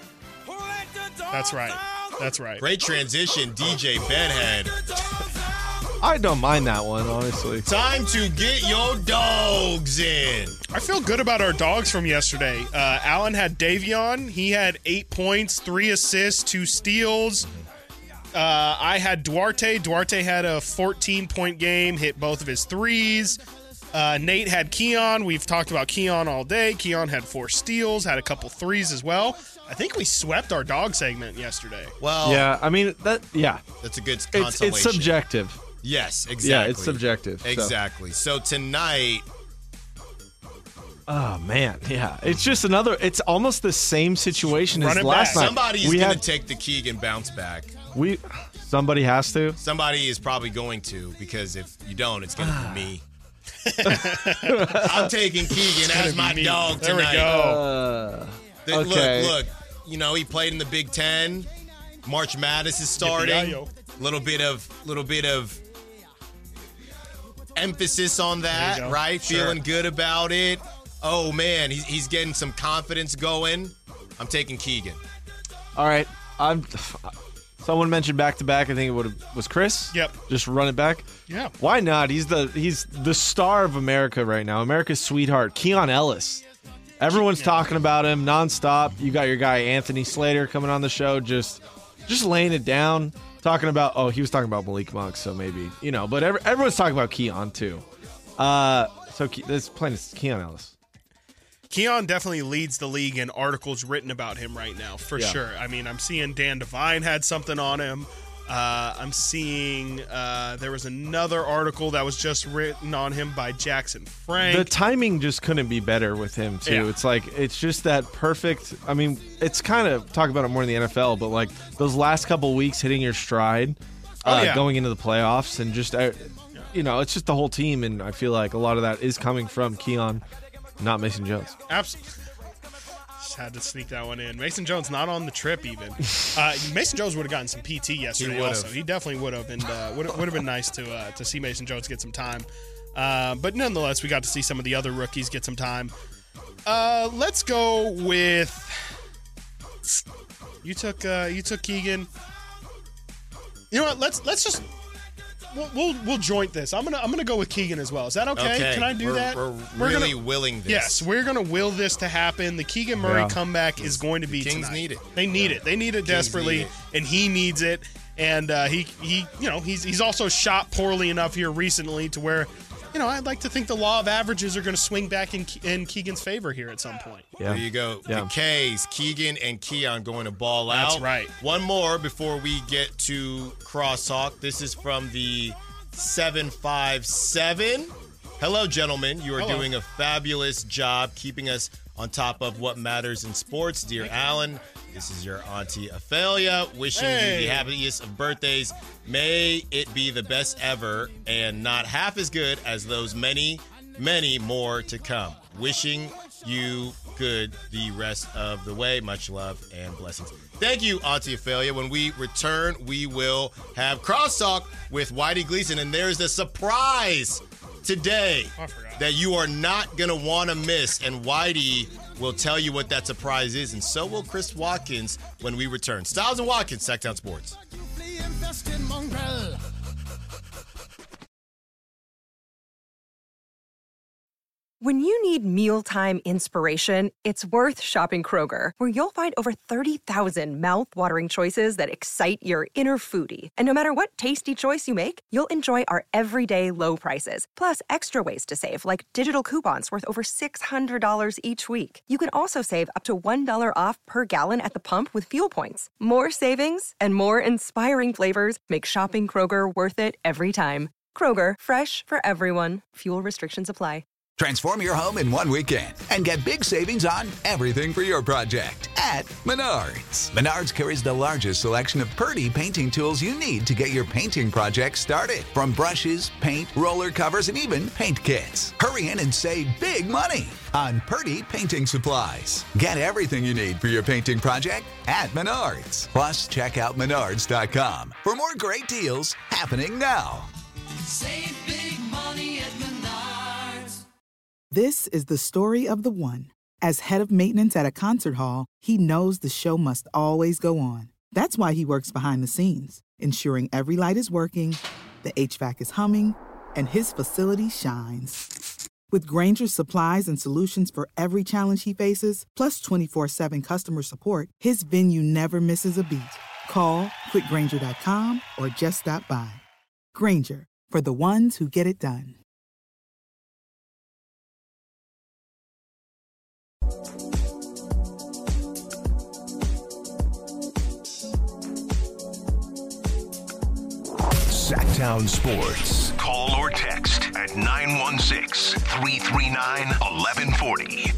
That's right. That's right. Great transition, D J Bedhead. I don't mind that one, honestly. Time to get your dogs in. I feel good about our dogs from yesterday. Uh, Alan had Davion. He had eight points, three assists, two steals. Uh, I had Duarte. Duarte had a fourteen-point game, hit both of his threes. Uh, Nate had Keon. We've talked about Keon all day. Keon had four steals, had a couple threes as well. I think we swept our dog segment yesterday. Well, Yeah, I mean that. Yeah, that's a good it's consolation. it's subjective. Yes, exactly. Yeah, it's subjective. so. Exactly. So tonight, Oh man, yeah. It's just another. It's almost the same situation Run as it last back. night. somebody's we going to had take the Keegan bounce back. we. Somebody has to. Somebody is probably going to, because if you don't, it's going to be me. I'm taking Keegan as my me. dog There we tonight. go. Uh, Th- okay. Look, look. You know, he played in the Big Ten. March Madness is starting. Yippee-yi-yo. Little bit of, little bit of emphasis on There that, you go. right? Sure. Feeling good about it. Oh man, he's he's getting some confidence going. I'm taking Keegan. All right. I'm. Someone mentioned back to back. I think it would have was Chris. Yep. Just run it back. Yeah. Why not? He's the he's the star of America right now. America's sweetheart, Keon Ellis. Everyone's Yeah. talking about him nonstop. You got your guy Anthony Slater coming on the show, just just laying it down, talking about. Oh, he was talking about Malik Monk, so maybe you know. But every, everyone's talking about Keon too. Uh, so Ke- this plain is Keon Ellis. Keon definitely leads the league in articles written about him right now, for Yeah. sure. I mean, I'm seeing Dan Devine had something on him. Uh, I'm seeing uh, there was another article that was just written on him by Jackson Frank. The timing just couldn't be better with him too. Yeah. It's like it's just that perfect. I mean, it's kind of talk about it more in the N F L, but like those last couple weeks hitting your stride, uh, Oh, yeah. going into the playoffs, and just uh, you know, it's just the whole team, and I feel like a lot of that is coming from Keon, not Mason Jones. Absolutely. Just had to sneak that one in. Mason Jones not on the trip even. Uh, Mason Jones would have gotten some P T yesterday. would've. Also, he definitely would have, and uh, would would have been nice to uh, to see Mason Jones get some time. Uh, but nonetheless, we got to see some of the other rookies get some time. Uh, let's go with you took uh, you took Keegan. You know what? Let's let's just. We'll, we'll we'll joint this. I'm gonna I'm gonna go with Keegan as well. Is that okay? Okay, Can I do we're- that? we're We're really gonna, willing this. Yes, we're gonna will this to happen. The Keegan Murray Yeah. comeback is going to be Kings tonight. need it. They need it. They need it desperately, need it. and he needs it. And uh, he he you know he's he's also shot poorly enough here recently to where, you know, I'd like to think the law of averages are going to swing back in Ke- in Keegan's favor here at some point. Yeah. There you go. Yeah. The K's, Keegan and Keon going to ball out. That's right. One more before we get to Crosstalk. This is from the seven five seven. Hello, gentlemen. You are Hello. doing a fabulous job keeping us on top of what matters in sports. Dear Alan, this is your Auntie Ophelia wishing Hey. you the happiest of birthdays. May it be the best ever and not half as good as those many, many more to come. Wishing you good the rest of the way. Much love and blessings. Thank you, Auntie Ophelia. When we return, we will have Crosstalk with Whitey Gleason, and there's a surprise today I forgot. that you are not going to want to miss, and Whitey will tell you what that surprise is, and so will Chris Watkins when we return. Styles and Watkins, Sacktown Sports. When you need mealtime inspiration, it's worth shopping Kroger, where you'll find over thirty thousand mouthwatering choices that excite your inner foodie. And no matter what tasty choice you make, you'll enjoy our everyday low prices, plus extra ways to save, like digital coupons worth over six hundred dollars each week. You can also save up to one dollar off per gallon at the pump with fuel points. More savings and more inspiring flavors make shopping Kroger worth it every time. Kroger, fresh for everyone. Fuel restrictions apply. Transform your home in one weekend and get big savings on everything for your project at Menards. Menards carries the largest selection of Purdy painting tools you need to get your painting project started. From brushes, paint, roller covers, and even paint kits. Hurry in and save big money on Purdy painting supplies. Get everything you need for your painting project at Menards. Plus, check out menards dot com for more great deals happening now. Save big money at Menards. This is the story of the one. As head of maintenance at a concert hall, he knows the show must always go on. That's why he works behind the scenes, ensuring every light is working, the H V A C is humming, and his facility shines. With Grainger's supplies and solutions for every challenge he faces, plus twenty-four seven customer support, his venue never misses a beat. Call quick grainger dot com or just stop by. Grainger, for the ones who get it done. Sacktown Sports. Call or text at nine one six, three three nine, one one four zero.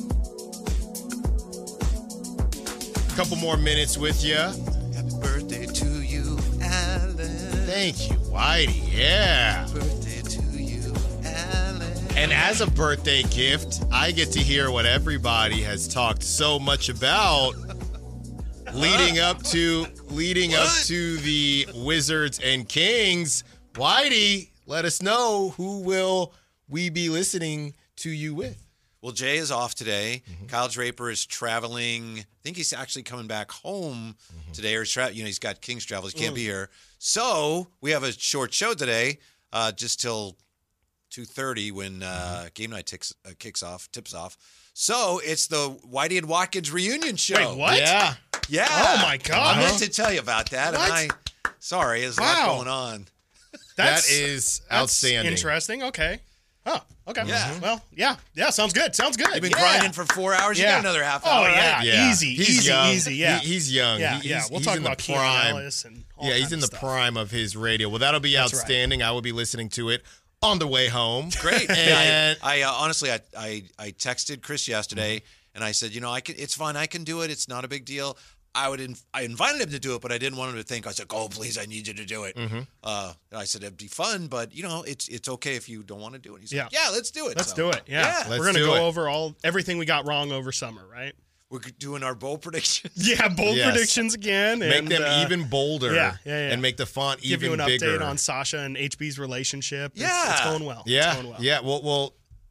Couple more minutes with you. Happy birthday to you, Alan. Thank you, Whitey. Yeah. Birthday to you, Alan. And as a birthday gift, I get to hear what everybody has talked so much about leading up to leading up to the Wizards and Kings. Whitey, let us know, who will we be listening to you with? Well, Jay is off today. Mm-hmm. Kyle Draper is traveling. I think he's actually coming back home mm-hmm. today, or tra- you know, he's got King's travels. He can't mm. be here. So we have a short show today, uh, just till two thirty when uh, game night ticks, uh, kicks off, tips off. So it's the Whitey and Watkins reunion show. Wait, what? Yeah. Yeah. Oh, my God. I meant to tell you about that. What? And I, sorry, there's a Wow. lot going on. That's, that is that's outstanding. interesting. Okay. Oh, okay. Yeah. Well, yeah. Yeah, sounds good. Sounds good. You've been yeah. grinding for four hours. You Yeah. got another half Oh, hour, yeah. right? Yeah. Easy, He's easy, young. easy. Yeah. He- he's young. Yeah, He- yeah. he's- We'll he's talk in the about Keanu prime. Ellis and all Yeah, he's kinds in of the stuff. prime of his radio. Well, that'll be That's right. outstanding. I will be listening to it on the way home. Great. And I, I uh, honestly, I, I I texted Chris yesterday, and I said, you know, I can. It's fine. I can do it. It's not a big deal. I would. Inv- I invited him to do it, but I didn't want him to think. I was like, oh, please, I need you to do it. Mm-hmm. Uh, and I said it'd be fun, but you know, it's it's okay if you don't want to do it. He's Yeah. like, yeah, let's do it. Let's So, do it. Yeah. Let's We're going to do go it. over all everything we got wrong over summer, right? We're doing our bowl predictions. Yeah, bold Yes. predictions again. make and, them uh, even bolder. yeah, yeah, yeah. And make the font Give even you an bigger. update on Sasha and H B's relationship. It's- Yeah. It's, going well. Yeah, It's going well. yeah. Well, well.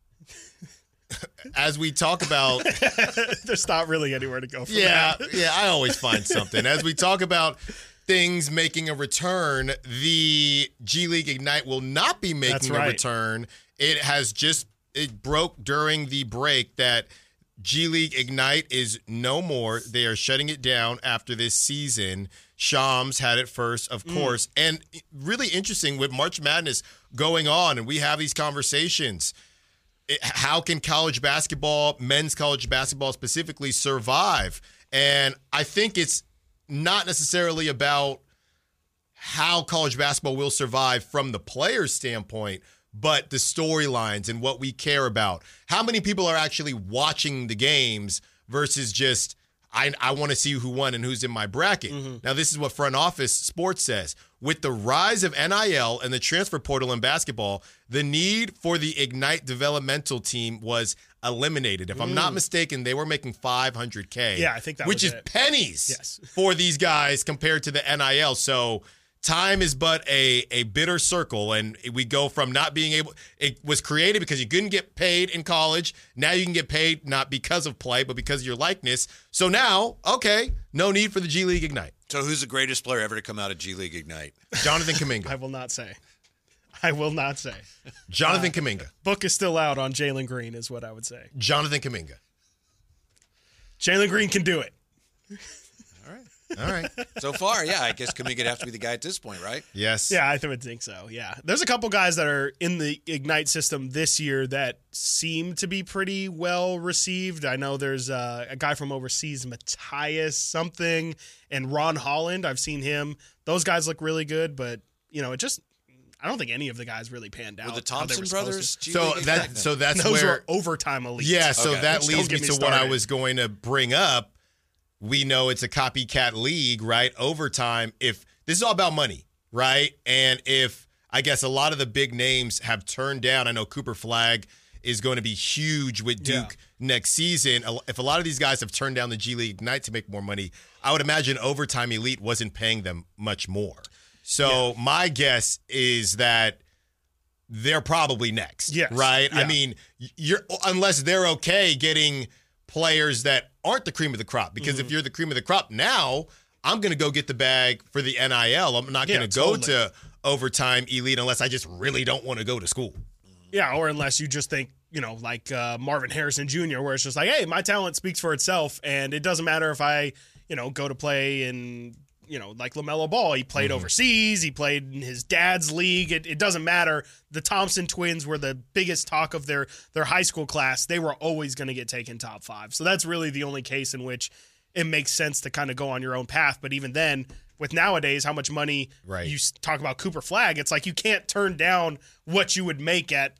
As we talk about, There's not really anywhere to go from yeah, that. yeah. I always find something. As we talk about things making a return, the G League Ignite will not be That's making a right. return. It has just it broke during the break that G League Ignite is no more. They are shutting it down after this season. Shams had it first, of course. And really interesting with March Madness going on, and we have these conversations. It- how can college basketball, men's college basketball specifically, survive? And I think it's not necessarily about how college basketball will survive from the player's standpoint, but the storylines and what we care about. How many people are actually watching the games versus just, I, I want to see who won and who's in my bracket. Now, this is what Front Office Sports says. With the rise of N I L and the transfer portal in basketball, the need for the Ignite developmental team was eliminated. If I'm not mistaken, they were making five hundred K. Yeah, I think that Which was is it. pennies Yes. for these guys compared to the N I L. So time is but a, a bitter circle, and we go from not being able – it was created because you couldn't get paid in college. Now you can get paid not because of play, but because of your likeness. So now, okay, no need for the G League Ignite. So who's the greatest player ever to come out of G League Ignite? Jonathan Kuminga. I will not say. I will not say. Jonathan Kuminga. Book is still out on Jalen Green, is what I would say. Jonathan Kuminga. Jalen Green can do it. All right. So far, yeah, I guess Kuminga would have to be the guy at this point, right? Yes. Yeah, I would think so. Yeah. There's a couple guys that are in the Ignite system this year that seem to be pretty well received. I know there's uh, a guy from overseas, Matthias something, and Ron Holland. I've seen him. Those guys look really good, but, you know, it just, I don't think any of the guys really panned out. Were the how they Thompson were supposed brothers? to. G So League that Ignite? so that's Those where were overtime elite. Yeah, so Okay. that Which leads don't me get to me what I started. was going to bring up. We know it's a copycat league, right? Overtime. If this is all about money, right? And if I guess a lot of the big names have turned down, I know Cooper Flagg is going to be huge with Duke Yeah. next season. If a lot of these guys have turned down the G League Ignite to make more money, I would imagine Overtime Elite wasn't paying them much more. So my guess is that they're probably next, Yes. right? I Yeah. mean, you're unless they're okay getting players that aren't the cream of the crop. Because Mm-hmm. if you're the cream of the crop now, I'm going to go get the bag for the N I L. I'm not Yeah, going to go totally. to Overtime Elite unless I just really don't want to go to school. Yeah, or unless you just think, you know, like uh, Marvin Harrison Junior, where it's just like, hey, my talent speaks for itself, and it doesn't matter if I, you know, go to play in, you know, like LaMelo Ball. He played Mm-hmm. overseas. He played in his dad's league. It, it doesn't matter. The Thompson twins were the biggest talk of their their high school class. They were always going to get taken top five. So that's really the only case in which it makes sense to kind of go on your own path. But even then, with nowadays how much money Right. you s- talk about Cooper Flagg, it's like you can't turn down what you would make at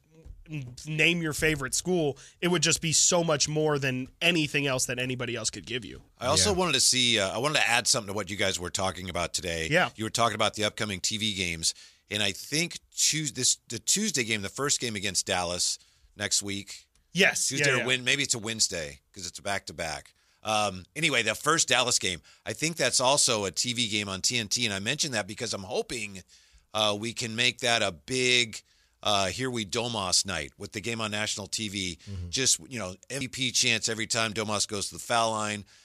name your favorite school. It would just be so much more than anything else that anybody else could give you. I also Yeah. wanted to see. Uh, I wanted to add something to what you guys were talking about today. Yeah. you were talking about the upcoming T V games, and I think Tuesday, this the Tuesday game, the first game against Dallas next week. Yes. Tuesday yeah, or yeah. Wed- maybe it's a Wednesday because it's a back to back. Um, anyway, the first Dallas game, I think that's also a T V game on T N T, and I mentioned that because I'm hoping uh, we can make that a big. Uh, here we Domas night with the game on national T V. Mm-hmm. Just, you know, M V P chance every time Domas goes to the foul line.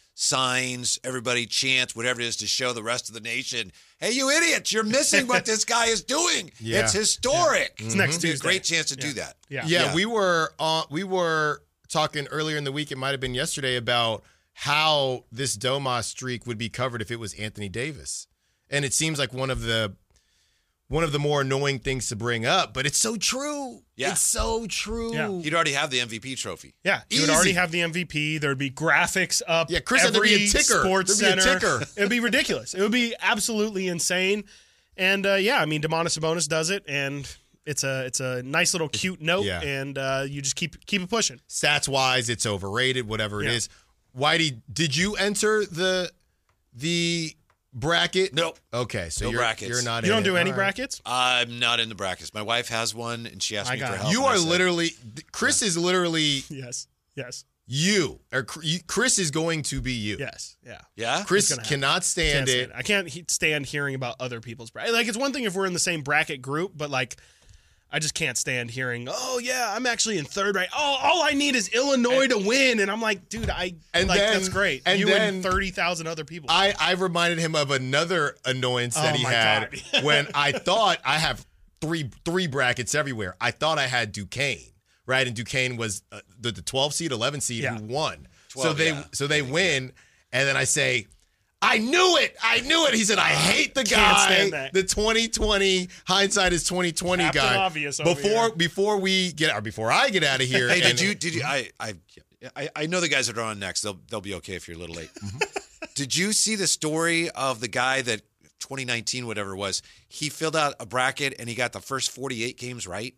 signs, everybody chants, whatever it is to show the rest of the nation, hey, you idiots, you're missing what this guy is doing. Yeah. It's historic. Yeah. It's next It'd be a Tuesday. great chance to Yeah. do that. Yeah. Yeah, Yeah. we were uh, we were talking earlier in the week. It might have been yesterday about how this Domas streak would be covered if it was Anthony Davis, and it seems like one of the one of the more annoying things to bring up, but it's so true. Yeah. It's so true. Yeah. He'd already have the M V P trophy. Yeah, you would Easy. already have the M V P. There'd be graphics up. Yeah, Chris, there'd every be a ticker. Sports There'd be a Center. ticker. It would be ridiculous. It would be absolutely insane. And uh, yeah, I mean, Domantas Sabonis does it, and it's a it's a nice little cute note, Yeah. and uh, you just keep keep it pushing. Stats wise, it's overrated. Whatever it Yeah. is. Whitey, did you enter the the bracket? Nope. Okay, so No you're, brackets. you're not. You in don't do it. any All right. brackets? I'm not in the brackets. My wife has one, and she asked I me got for it. help. You and I are said, literally. Chris is literally Yes. Yes. you. Or Cr- you- Chris is going to be you. Yes. Yeah. Yeah? Chris It's gonna happen. cannot stand Can't it. stand I can't he- stand hearing about other people's bracket. Like, it's one thing if we're in the same bracket group, but like, I just can't stand hearing, oh, yeah, I'm actually in third right. Oh, all I need is Illinois to win. And I'm like, dude, I And like then- that's great. and you then- and thirty thousand other people. I, I reminded him of another annoyance that Oh he my had God. when I thought I have three three brackets everywhere. I thought I had Duquesne, right? And Duquesne was uh, the, the twelve seed, eleven seed Yeah. who won. so twelve, they yeah. so they win, and then I say, I knew it. I knew it. He said, I hate the Can't guy, stand that. the twenty twenty hindsight is twenty twenty Captain guy. Obvious over before here. before we get or before I get out of here. Hey, and- did you? Did you? I, I, I, I know the guys that are on next. They'll, they'll be okay if you're a little late. Did you see the story of the guy that twenty nineteen, whatever it was? He filled out a bracket and he got the first forty-eight games right.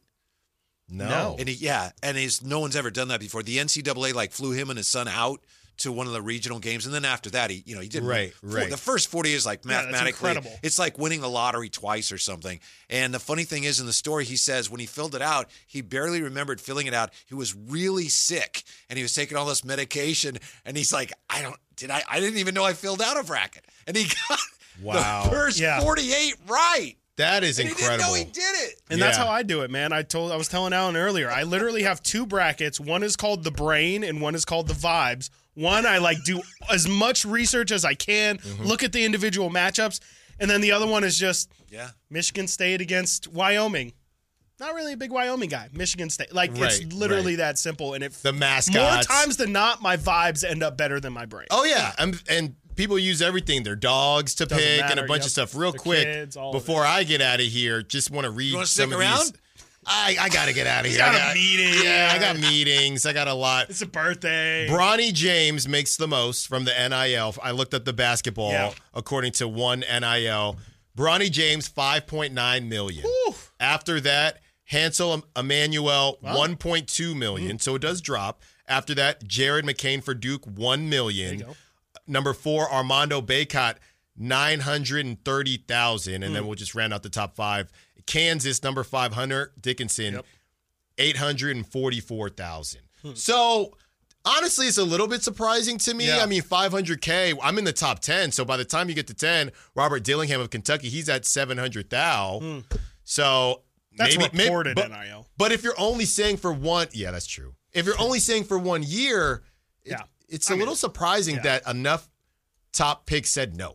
No. And he, yeah, and he's no one's ever done that before. The N C double A like flew him and his son out to one of the regional games, and then after that, he, you know, he did Right, right. The first forty is like Yeah, that's mathematically, incredible. it's like winning the lottery twice or something. And the funny thing is, in the story, he says when he filled it out, he barely remembered filling it out. He was really sick, and he was taking all this medication, and he's like, I don't, did I? I didn't even know I filled out a bracket, and he got Wow. the first Yeah. forty-eight right. That is And incredible. He didn't know he did it. And that's Yeah. how I do it, man. I told I was telling Alan earlier. I literally have two brackets. One is called the brain and one is called the vibes. One I like do as much research as I can, Mm-hmm. look at the individual matchups, and then the other one is just Yeah. Michigan State against Wyoming. Not really a big Wyoming guy. Michigan State. Like Right, it's literally right. that simple. And it The mascots. more times than not, my vibes end up better than my brain. Oh yeah, I'm, and people use everything. Their dogs to Doesn't pick and a matter, bunch yep. of stuff. Real Their quick, kids, all of before I get out of here, just want to read You wanna some stick of around? these. I, I got to get out of He's here. I got a got- meeting. Yeah, I got meetings. I got a lot. It's a birthday. Bronny James makes the most from the N I L. I looked up the basketball Yeah. according to one N I L. Bronny James five point nine million. Whew. After that, Hansel Emmanuel Wow. one point two million. So it does drop. After that, Jared McCain for Duke one million. There you go. Number four, Armando Bacot nine hundred thirty thousand, and Hmm. then we'll just round out the top five. Kansas, number five, Hunter Dickinson, Yep. eight hundred forty-four thousand. So honestly, it's a little bit surprising to me. Yeah. I mean, five hundred K, I'm in the top ten. So by the time you get to ten, Robert Dillingham of Kentucky, he's at seven hundred thousand. So That's maybe, maybe- reported but, N I L. But if you're only saying for one, yeah, that's true. If you're only saying for one year, it- Yeah. it's I a mean, little surprising yeah. that enough top picks said no.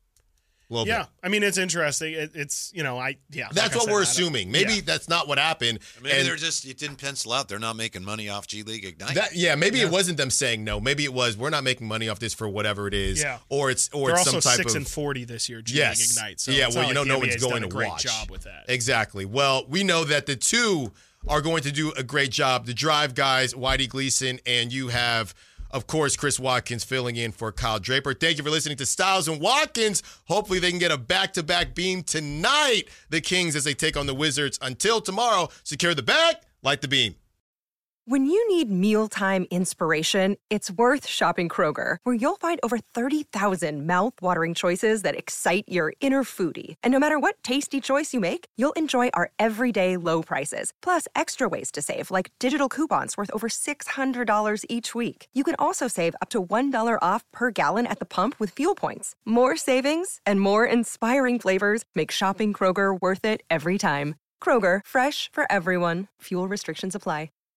A little Yeah, bit. I mean it's interesting. It, it's you know I yeah. That's like I what said, we're I don't- assuming. Maybe yeah. that's not what happened. Maybe and they're just it didn't pencil out. They're not making money off G League Ignite. that, yeah, maybe Yeah. it wasn't them saying no. Maybe it was we're not making money off this for whatever it is. Yeah. Or it's or They're it's also some type six of and forty this year. G League yes. Ignite. So yeah, it's well, not you know, like no the one's N B A's going done to a great watch. job with that. Exactly. Well, we know that the two are going to do a great job. The Drive guys, Whitey Gleason, and you have, of course, Chris Watkins filling in for Kyle Draper. Thank you for listening to Styles and Watkins. Hopefully they can get a back-to-back beam tonight, the Kings, as they take on the Wizards. Until tomorrow, secure the bag, light the beam. When you need mealtime inspiration, it's worth shopping Kroger, where you'll find over thirty thousand mouthwatering choices that excite your inner foodie. And no matter what tasty choice you make, you'll enjoy our everyday low prices, plus extra ways to save, like digital coupons worth over six hundred dollars each week. You can also save up to one dollar off per gallon at the pump with fuel points. More savings and more inspiring flavors make shopping Kroger worth it every time. Kroger, fresh for everyone. Fuel restrictions apply.